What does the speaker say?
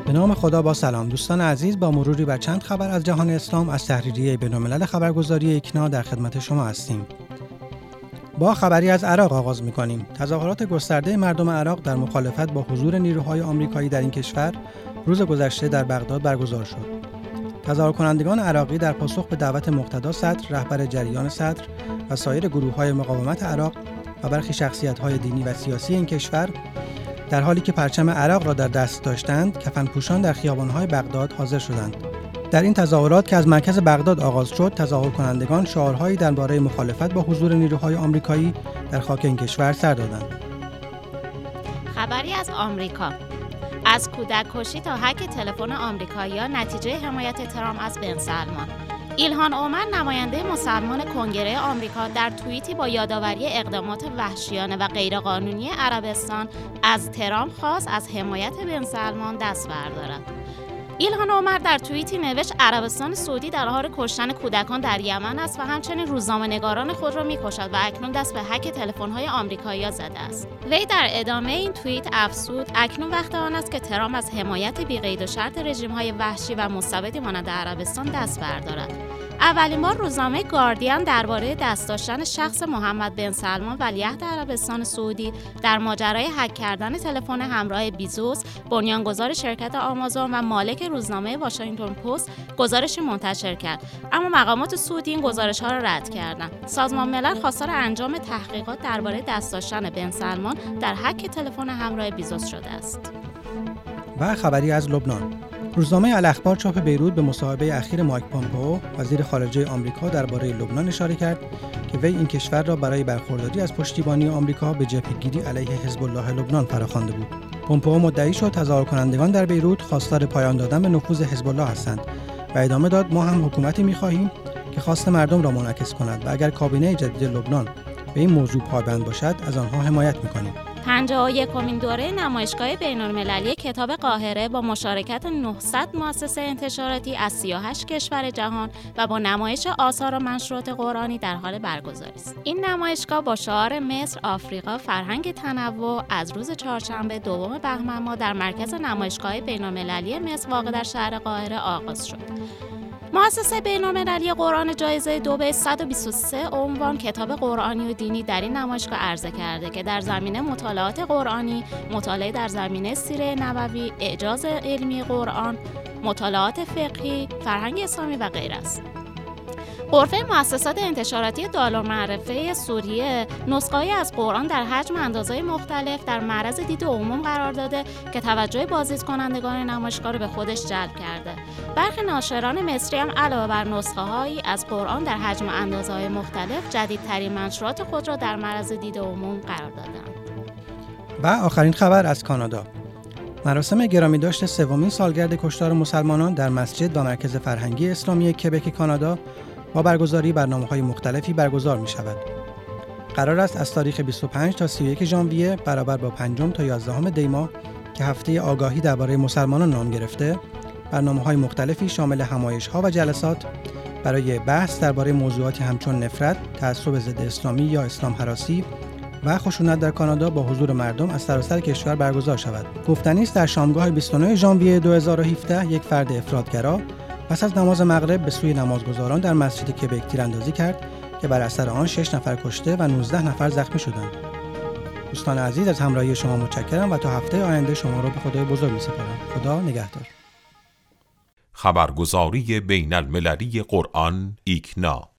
به نام خدا. با سلام دوستان عزیز، با مروری بر چند خبر از جهان اسلام از تحریریه بین‌الملل خبرگزاری ایکنا در خدمت شما هستیم. با خبری از عراق آغاز می‌کنیم. تظاهرات گسترده مردم عراق در مخالفت با حضور نیروهای آمریکایی در این کشور روز گذشته در بغداد برگزار شد. تظاهرکنندگان عراقی در پاسخ به دعوت مقتدا صدر، رهبر جریان صدر و سایر گروه‌های مقاومت عراق و برخی شخصیت‌های دینی و سیاسی این کشور در حالی که پرچم عراق را در دست داشتند، کفنپوشان در خیابان‌های بغداد حاضر شدند. در این تظاهرات که از مرکز بغداد آغاز شد، تظاهرکنندگان شعارهایی درباره مخالفت با حضور نیروهای آمریکایی در خاک این کشور سر دادند. خبری از آمریکا: از کودک کشی تا هک تلفن آمریکایی‌ها نتیجه حمایت ترامپ از بن سلمان. ایلهان عمر، نماینده مسلمان کنگره آمریکا، در توییتی با یادآوری اقدامات وحشیانه و غیرقانونی عربستان از ترامپ خواست از حمایت بن سلمان دست بردارد. ایلهان عمر در توییتی نوشت عربستان سعودی در حال کشتن کودکان در یمن است و همچنین روزنامه‌نگاران خود را می‌کشد و اکنون دست به هک تلفن‌های آمریکایی‌ها زده است. وی در ادامه این توییت افزود اکنون وقت آن است که ترامپ از حمایت بی‌قید و شرط رژیم‌های وحشی و مستبدی مانند عربستان دست بردارد. اولین بار روزنامه گاردین درباره دست داشتن شخص محمد بن سلمان ولیعهد عربستان سعودی در ماجرای هک کردن تلفن همراه بیزوس، بنیانگذار شرکت آمازون و مالک روزنامه واشنگتن پست، گزارشی منتشر کرد، اما مقامات سعودی این گزارش‌ها را رد کردند. سازمان ملل خواستار انجام تحقیقات درباره دست داشتن بن سلمان در هک تلفن همراه بیزوس شده است. و خبری از لبنان: روزنامه الاخبار چاپ بیروت به مصاحبه اخیر مایک پامپئو، وزیر خارجه آمریکا، درباره لبنان اشاره کرد که وی این کشور را برای برخورداری از پشتیبانی آمریکا به جبهه‌گیری علیه حزب الله لبنان فراخوانده بود. پامپئو مدعی شد تظاهرکنندگان در بیروت خواستار پایان دادن به نفوذ حزب الله هستند و ادامه داد ما هم حکومتی می‌خواهیم که خواست مردم را منعکس کند و اگر کابینه جدید لبنان به این موضوع پایبند باشد از آنها حمایت می‌کنیم. 51مین دوره نمایشگاه بین‌المللی کتاب قاهره با مشارکت 900 مؤسسه انتشاراتی از 38 کشور جهان و با نمایش آثار و منشورات قرآنی در حال برگزاری است. این نمایشگاه با شعار مصر، آفریقا، فرهنگ تنوع از روز چهارشنبه دوم بهمن ماه در مرکز نمایشگاه بین‌المللی مصر واقع در شهر قاهره آغاز شد. مؤسسه بین‌المللی قرآن جایزه 2 به 123 عنوان کتاب قرآنی و دینی در این نمایشگاه عرضه کرده که در زمینه مطالعات قرآنی، مطالعه در زمینه سیره نبوی، اعجاز علمی قرآن، مطالعات فقهی، فرهنگ اسلامی و غیره است. غرفه مؤسسات انتشاراتی دارالمعارف سوریه نسخه‌ای از قرآن در حجم و اندازه‌های مختلف در معرض دید عموم قرار داده که توجه بازدیدکنندگان نمایشگاه را به خودش جلب کرده. برخی ناشران مصری هم علاوه بر نسخه‌هایی از قرآن در حجم و اندازه‌های مختلف، جدیدترین منشورات خود را در معرض دید عموم قرار دادند. و آخرین خبر از کانادا: مراسم گرامیداشت سومین سالگرد کشتار مسلمانان در مسجد و مرکز فرهنگی اسلامی کبک کانادا با برگزاری برنامه‌های مختلفی برگزار می‌شود. قرار است از تاریخ 25 تا 31 ژانویه برابر با 5 تا 11 دی ماه که هفته آگاهی درباره مسلمانان نام گرفته، برنامه‌های مختلفی شامل همایش‌ها و جلسات برای بحث درباره موضوعاتی همچون نفرت، تعصب ضد اسلامی یا اسلام هراسی و خشونت در کانادا با حضور مردم از سراسر کشور برگزار شود. گفتنی است در شامگاه 29 ژانویه 2017 یک فرد افراطگرا پس از نماز مغرب به سوی نمازگزاران در مسجد کبک تیراندازی کرد که بر اثر آن 6 نفر کشته و 19 نفر زخمی شدند. دوستان عزیز، از همراهی شما متشکرم و تا هفته آینده شما را به خدای بزرگ می‌سپارم. خدا نگهدار. خبرگزاری بین‌المللی قرآن ایکنا.